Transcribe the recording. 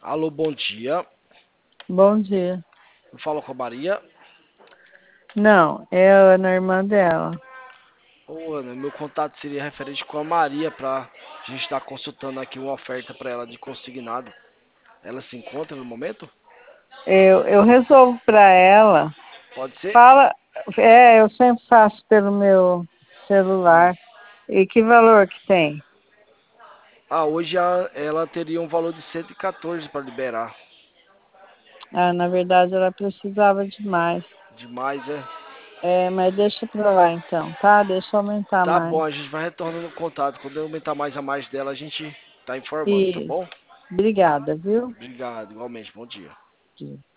Alô, bom dia. Bom dia. Eu falo com a Maria. Não, é a Ana, irmã dela. Ô, Ana, meu contato seria referente com a Maria pra gente estar consultando aqui uma oferta para ela de consignado. Ela se encontra no momento? Eu resolvo para ela. Pode ser? Fala, eu sempre faço pelo meu Hum. celular. E que valor que tem? Hoje ela teria um valor de 114 para liberar. Ah, na verdade, ela precisava de mais. Demais, é? Mas deixa para lá então, tá? Deixa eu aumentar Tá mais. bom, a gente vai retornando o contato. Quando eu aumentar mais a mais dela, a gente tá informando, tá Isso. bom? Obrigada, viu? Obrigado, igualmente. Bom dia.